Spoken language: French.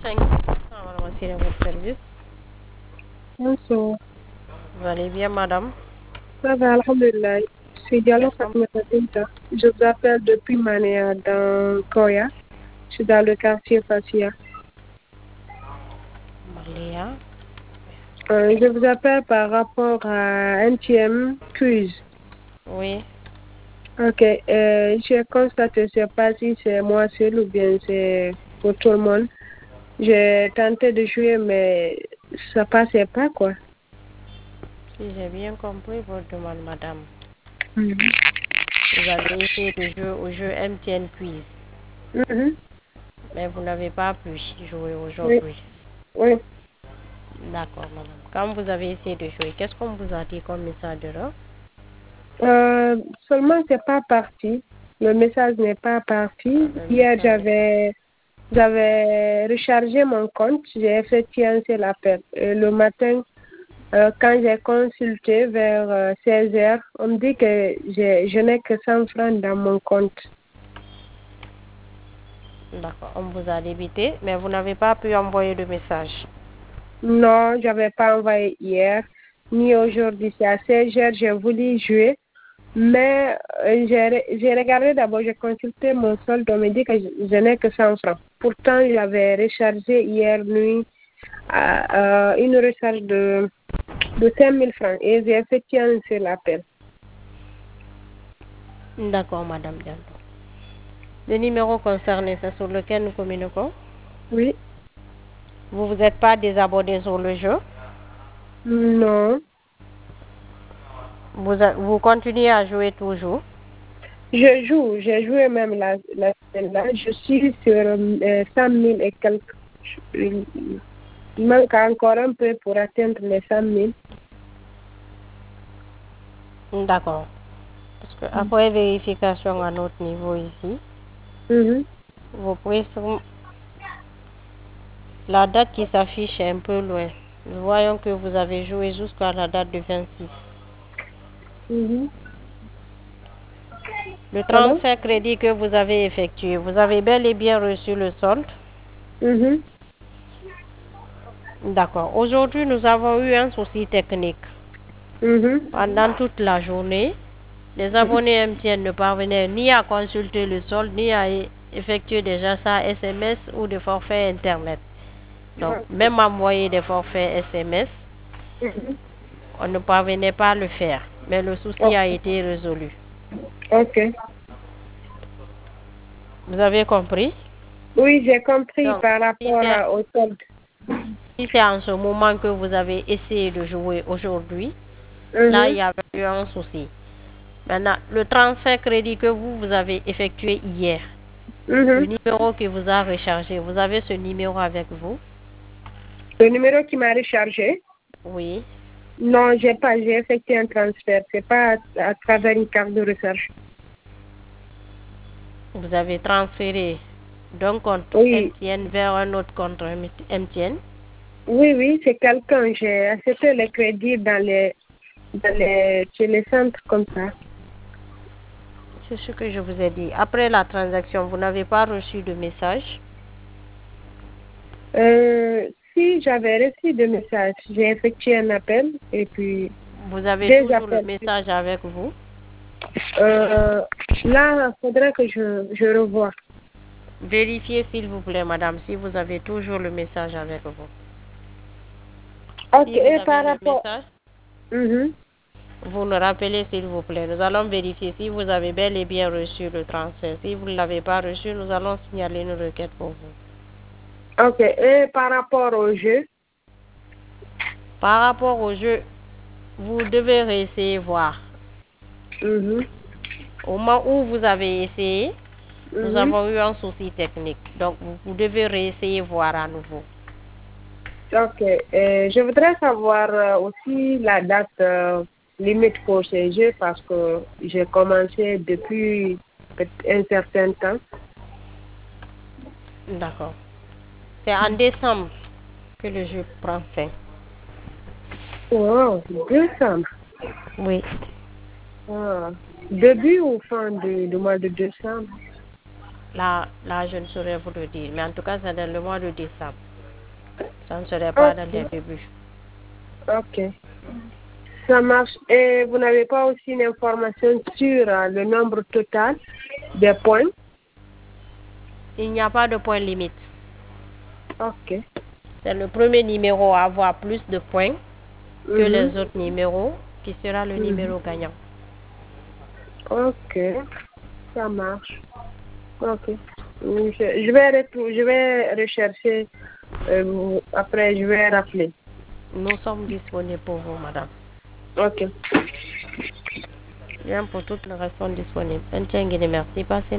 Thank you. Madame Assine, à votre service. Bonsoir. Vous allez bien, madame? Ça va, alhamdulillah. Je suis Diallo Fatmata Binta. Je vous appelle depuis Mania dans Koya. Je suis dans le quartier Fassia. Malia. Je vous appelle par rapport à NTM quiz. Oui. Ok. J'ai constaté, je ne sais pas si c'est moi seul ou bien c'est pour tout le monde. J'ai tenté de jouer, mais ça passait pas, quoi. Si j'ai bien compris votre demande, madame. Mhm. Vous avez essayé de jouer au jeu MTN Quiz, Mhm. mais vous n'avez pas pu jouer Oui. aujourd'hui. Oui. D'accord, madame. Quand vous avez essayé de jouer, qu'est-ce qu'on vous a dit comme message d'erreur? Seulement, c'est pas parti. Le message n'est pas parti. Hier, j'avais rechargé mon compte. J'ai effectué un seul appel. Et le matin, quand j'ai consulté vers 16 heures, on me dit que je n'ai que 100 francs dans mon compte. D'accord, on vous a débité, mais vous n'avez pas pu envoyer de message. Non, j'avais pas envoyé hier, ni aujourd'hui. C'est à 16 heures, j'ai voulu jouer. Mais j'ai regardé d'abord, j'ai consulté mon solde, on me dit que je n'ai que 100 francs. Pourtant, j'avais rechargé hier nuit une recharge de 5 000 francs et j'ai effectué un seul appel. D'accord, madame Diallo. Le numéro concerné, c'est sur lequel nous communiquons? Oui. Vous vous êtes pas désabonné sur le jeu? Non. Vous continuez à jouer toujours? Je joue, j'ai joué même la semaine là. Je suis sur 100 000 et quelques. Il manque encore un peu pour atteindre les 100 000. D'accord. Parce que après vérification à notre niveau ici, vous pouvez la date qui s'affiche est un peu loin. Nous voyons que vous avez joué jusqu'à la date de 26. Le transfert crédit que vous avez effectué, vous avez bel et bien reçu le solde? D'accord. Aujourd'hui, nous avons eu un souci technique. Pendant toute la journée, les abonnés MTN ne parvenaient ni à consulter le solde, ni à effectuer déjà ça SMS ou des forfaits Internet. Donc, même envoyer des forfaits SMS, on ne parvenait pas à le faire. Mais le souci a été résolu. Ok. Vous avez compris? Oui, j'ai compris. Donc, par rapport au solde. Si c'est en ce moment que vous avez essayé de jouer aujourd'hui, là, il y avait eu un souci. Maintenant, le transfert crédit que vous avez effectué hier, le numéro qui vous a rechargé, vous avez ce numéro avec vous? Le numéro qui m'a rechargé? Oui. Non, j'ai pas. J'ai effectué un transfert. C'est pas à travers une carte de recherche. Vous avez transféré d'un compte MTN vers un autre compte MTN? Oui, c'est quelqu'un. J'ai accepté le crédit chez les centres comme ça. C'est ce que je vous ai dit. Après la transaction, vous n'avez pas reçu de message? Si j'avais reçu des messages, j'ai effectué un appel et puis... Vous avez toujours le message avec vous? Là, il faudrait que je revoie. Vérifiez s'il vous plaît, madame, si vous avez toujours le message avec vous. Ok, si vous et avez par le rapport... message, vous nous rappelez s'il vous plaît. Nous allons vérifier si vous avez bel et bien reçu le transfert. Si vous ne l'avez pas reçu, nous allons signaler une requête pour vous. Ok, et par rapport au jeu? Par rapport au jeu, vous devez réessayer voir. Au moment où vous avez essayé, nous avons eu un souci technique. Donc, vous devez réessayer voir à nouveau. Ok, je voudrais savoir aussi la date limite pour ces jeux parce que j'ai commencé depuis un certain temps. D'accord. C'est en décembre que le jeu prend fin. Oh, décembre. Oui. Début ou fin du mois de décembre? Là, je ne saurais vous le dire. Mais en tout cas, c'est dans le mois de décembre. Ça ne serait pas dans les débuts. Ok. Ça marche. Et vous n'avez pas aussi une information sur le nombre total des points? Il n'y a pas de point limite. Ok. C'est le premier numéro à avoir plus de points que les autres numéros qui sera le numéro gagnant. Ok. Ça marche. Ok. Je vais rechercher. Après, je vais rappeler. Nous sommes disponibles pour vous, madame. Ok. Bien, pour toutes les raisons disponibles. Merci. Passez